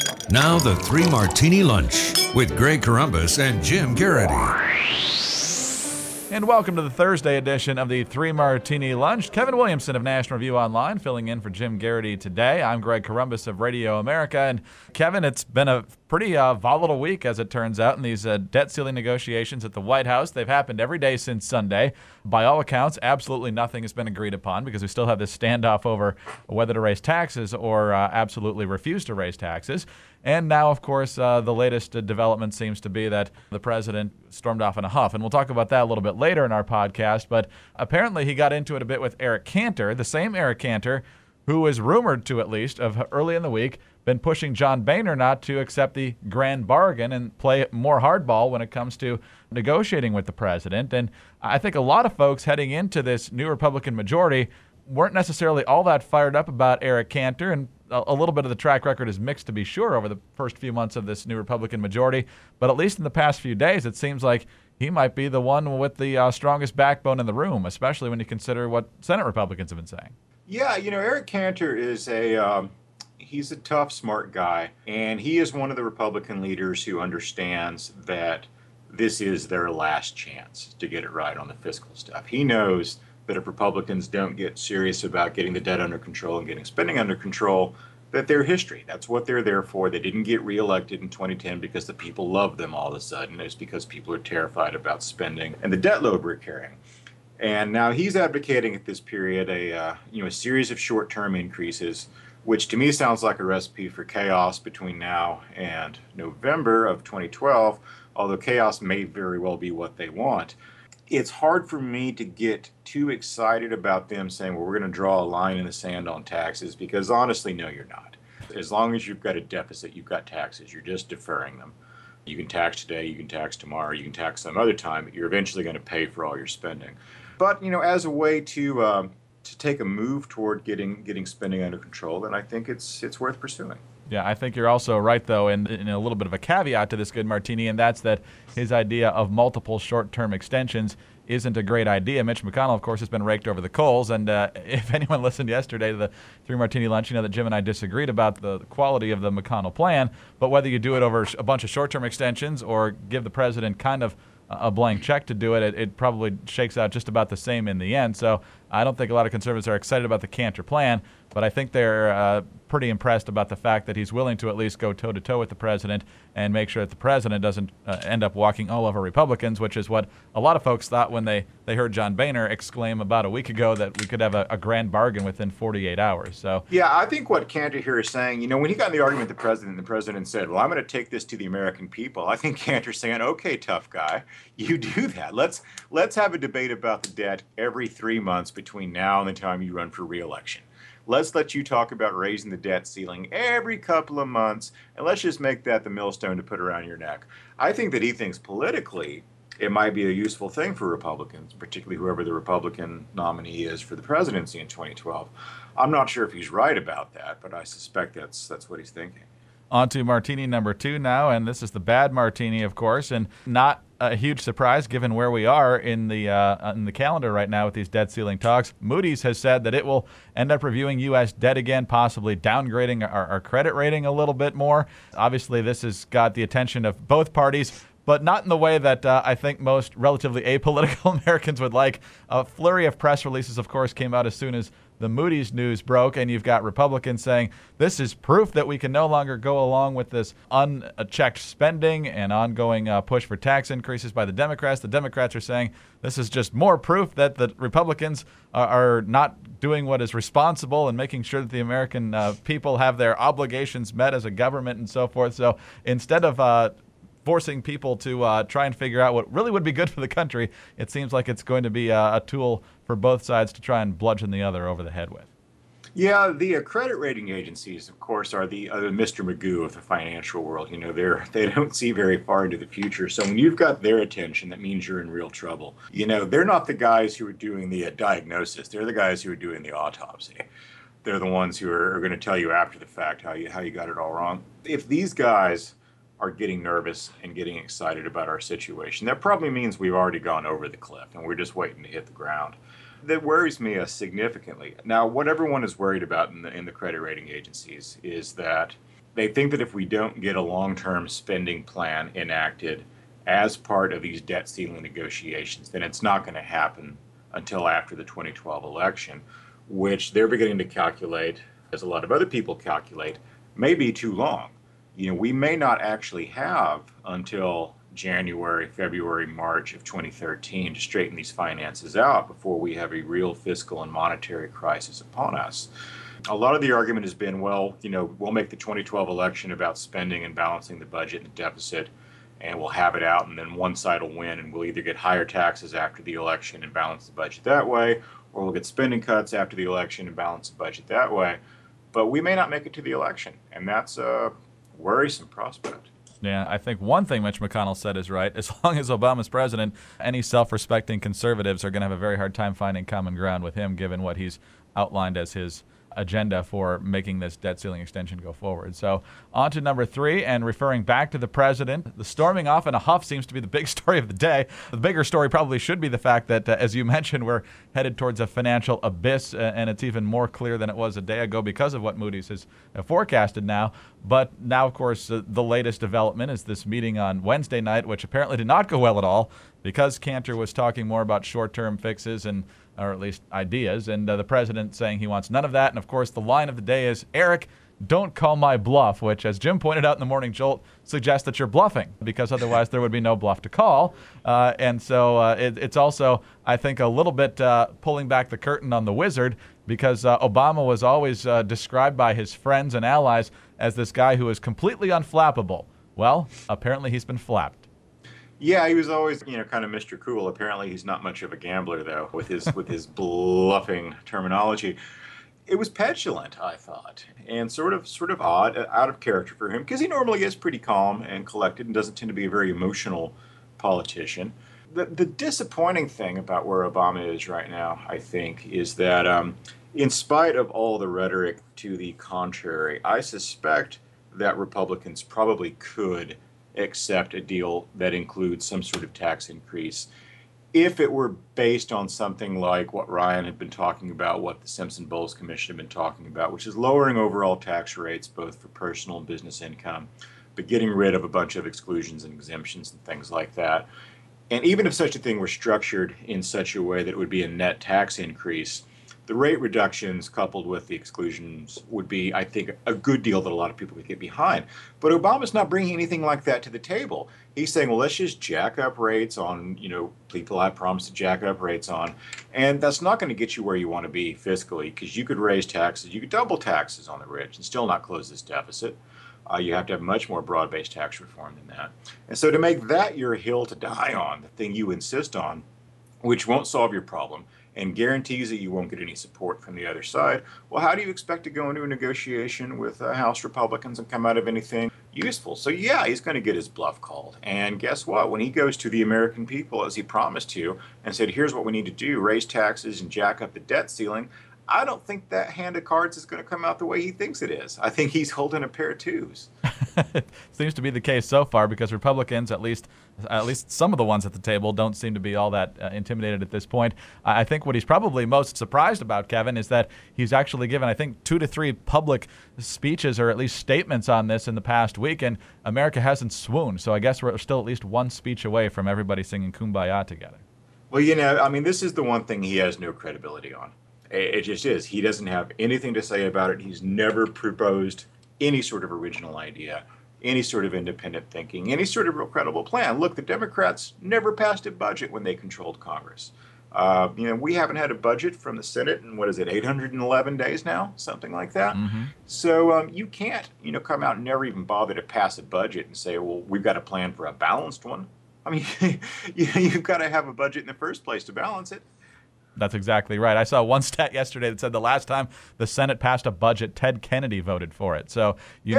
Now the Three Martini Lunch with Greg Corombos and Jim Garrity. And welcome to the Thursday edition of the Three Martini Lunch. Kevin Williamson of National Review Online filling in for Jim Garrity today. I'm Greg Corombos of Radio America. And Kevin, it's been a pretty volatile week, as it turns out, in these debt ceiling negotiations at the White House. They've happened every day since Sunday. By all accounts, absolutely nothing has been agreed upon because we still have this standoff over whether to raise taxes or absolutely refuse to raise taxes. And now, of course, the latest development seems to be that the president stormed off in a huff. And we'll talk about that a little bit later in our podcast. But apparently he got into it a bit with Eric Cantor, the same Eric Cantor who was rumored to, at least, of early in the week, been pushing John Boehner not to accept the grand bargain and play more hardball when it comes to negotiating with the president. And I think a lot of folks heading into this new Republican majority weren't necessarily all that fired up about Eric Cantor, and a little bit of the track record is mixed, to be sure, over the first few months of this new Republican majority. But at least in the past few days, it seems like he might be the one with the strongest backbone in the room, especially when you consider what Senate Republicans have been saying. Yeah, Eric Cantor is he's a tough, smart guy, and he is one of the Republican leaders who understands that this is their last chance to get it right on the fiscal stuff. He knows that if Republicans don't get serious about getting the debt under control and getting spending under control, that they're history. That's what they're there for. They didn't get reelected in 2010 because the people love them all of a sudden. It's because people are terrified about spending and the debt load we're carrying. And now he's advocating at this period a series of short-term increases, which to me sounds like a recipe for chaos between now and November of 2012, although chaos may very well be what they want. It's hard for me to get too excited about them saying, well, we're going to draw a line in the sand on taxes, because honestly, no, you're not. As long as you've got a deficit, you've got taxes. You're just deferring them. You can tax today, you can tax tomorrow, you can tax some other time, but you're eventually going to pay for all your spending. But, as a way to take a move toward getting spending under control, then I think it's worth pursuing. Yeah, I think you're also right, though, in a little bit of a caveat to this good martini, and that's that his idea of multiple short-term extensions isn't a great idea. Mitch McConnell, of course, has been raked over the coals, and if anyone listened yesterday to the Three Martini Lunch, you know that Jim and I disagreed about the quality of the McConnell plan, but whether you do it over a bunch of short-term extensions or give the president kind of a blank check to do it, it probably shakes out just about the same in the end. So I don't think a lot of conservatives are excited about the Cantor plan, but I think they're pretty impressed about the fact that he's willing to at least go toe-to-toe with the president and make sure that the president doesn't end up walking all over Republicans, which is what a lot of folks thought when they heard John Boehner exclaim about a week ago that we could have a grand bargain within 48 hours. So yeah, I think what Cantor here is saying, when he got in the argument with the president said, well, I'm going to take this to the American people. I think Cantor's saying, okay, tough guy, you do that. Let's have a debate about the debt every 3 months between now and the time you run for re-election. Let's let you talk about raising the debt ceiling every couple of months, and let's just make that the millstone to put around your neck. I think that he thinks politically it might be a useful thing for Republicans, particularly whoever the Republican nominee is for the presidency in 2012. I'm not sure if he's right about that, but I suspect that's what he's thinking. On to martini number 2 now, and this is the bad martini, of course, and not a huge surprise given where we are in the calendar right now with these debt ceiling talks. Moody's has said that it will end up reviewing U.S. debt again, possibly downgrading our credit rating a little bit more. Obviously, this has got the attention of both parties, but not in the way that I think most relatively apolitical Americans would like. A flurry of press releases, of course, came out as soon as the Moody's news broke, and you've got Republicans saying this is proof that we can no longer go along with this unchecked spending and ongoing push for tax increases by the Democrats. The Democrats are saying this is just more proof that the Republicans are not doing what is responsible and making sure that the American people have their obligations met as a government and so forth. So instead of forcing people to try and figure out what really would be good for the country, it seems like it's going to be a tool for both sides to try and bludgeon the other over the head with. Yeah, the credit rating agencies, of course, are the Mr. Magoo of the financial world. They don't see very far into the future. So when you've got their attention, that means you're in real trouble. They're not the guys who are doing the diagnosis. They're the guys who are doing the autopsy. They're the ones who are going to tell you after the fact how you got it all wrong. If these guys are getting nervous and getting excited about our situation, that probably means we've already gone over the cliff and we're just waiting to hit the ground. That worries me significantly. Now, what everyone is worried about in the credit rating agencies is that They think that if we don't get a long-term spending plan enacted as part of these debt ceiling negotiations, then it's not going to happen until after the 2012 election, which they're beginning to calculate, as a lot of other people calculate, may be too long. We may not actually have until January, February, March of 2013 to straighten these finances out before we have a real fiscal and monetary crisis upon us. A lot of the argument has been, well, we'll make the 2012 election about spending and balancing the budget and the deficit, and we'll have it out, and then one side will win, and we'll either get higher taxes after the election and balance the budget that way, or we'll get spending cuts after the election and balance the budget that way. But we may not make it to the election, and that's a worrisome prospect. Yeah, I think one thing Mitch McConnell said is right. As long as Obama's president, any self-respecting conservatives are going to have a very hard time finding common ground with him, given what he's outlined as his agenda for making this debt ceiling extension go forward. So on to number 3, and referring back to the president, the storming off in a huff seems to be the big story of the day. The bigger story probably should be the fact that, as you mentioned, we're headed towards a financial abyss, and it's even more clear than it was a day ago because of what Moody's has forecasted now. But now, of course, the latest development is this meeting on Wednesday night, which apparently did not go well at all because Cantor was talking more about short-term fixes or at least ideas, and the president saying he wants none of that. And, of course, the line of the day is, Eric, don't call my bluff, which, as Jim pointed out in the Morning Jolt, suggests that you're bluffing because otherwise there would be no bluff to call. And so it's also, I think, a little bit pulling back the curtain on the wizard because Obama was always described by his friends and allies as this guy who is completely unflappable. Well, apparently he's been flapped. Yeah, he was always, kind of Mr. Cool. Apparently, he's not much of a gambler, though, with his bluffing terminology. It was petulant, I thought, and sort of odd, out of character for him, because he normally is pretty calm and collected and doesn't tend to be a very emotional politician. The disappointing thing about where Obama is right now, I think, is that in spite of all the rhetoric to the contrary, I suspect that Republicans probably could accept a deal that includes some sort of tax increase if it were based on something like what Ryan had been talking about, what the Simpson-Bowles Commission had been talking about, which is lowering overall tax rates both for personal and business income, but getting rid of a bunch of exclusions and exemptions and things like that. And even if such a thing were structured in such a way that it would be a net tax increase, the rate reductions coupled with the exclusions would be, I think, a good deal that a lot of people could get behind. But Obama's not bringing anything like that to the table. He's saying, well, let's just jack up rates on, people I promised to jack up rates on. And that's not going to get you where you want to be fiscally, because you could raise taxes, you could double taxes on the rich and still not close this deficit. You have to have much more broad-based tax reform than that. And so to make that your hill to die on, the thing you insist on, which won't solve your problem, and guarantees that you won't get any support from the other side, well, how do you expect to go into a negotiation with House Republicans and come out of anything useful? So, yeah, he's going to get his bluff called. And guess what? When he goes to the American people, as he promised to, and said, here's what we need to do, raise taxes and jack up the debt ceiling, I don't think that hand of cards is going to come out the way he thinks it is. I think he's holding a pair of twos. Seems to be the case so far because Republicans, at least some of the ones at the table, don't seem to be all that intimidated at this point. I think what he's probably most surprised about, Kevin, is that he's actually given, I think, 2 to 3 public speeches or at least statements on this in the past week, and America hasn't swooned. So I guess we're still at least one speech away from everybody singing Kumbaya together. Well, this is the one thing he has no credibility on. It just is. He doesn't have anything to say about it. He's never proposed any sort of original idea, any sort of independent thinking, any sort of real credible plan. Look, the Democrats never passed a budget when they controlled Congress. We haven't had a budget from the Senate in, 811 days now? Something like that. Mm-hmm. So you can't, come out and never even bother to pass a budget and say, well, we've got a plan for a balanced one. I mean, you've got to have a budget in the first place to balance it. That's exactly right. I saw one stat yesterday that said the last time the Senate passed a budget, Ted Kennedy voted for it. So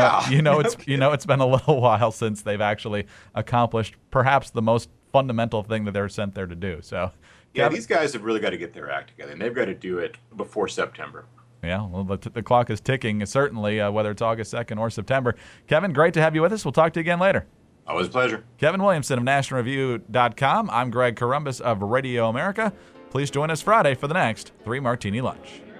it's been a little while since they've actually accomplished perhaps the most fundamental thing that they're sent there to do. So yeah, these guys have really got to get their act together, and they've got to do it before September. Yeah, well, the clock is ticking, certainly, whether it's August 2nd or September. Kevin, great to have you with us. We'll talk to you again later. Always a pleasure. Kevin Williamson of NationalReview.com. I'm Greg Corombos of Radio America. Please join us Friday for the next 3 Martini Lunch.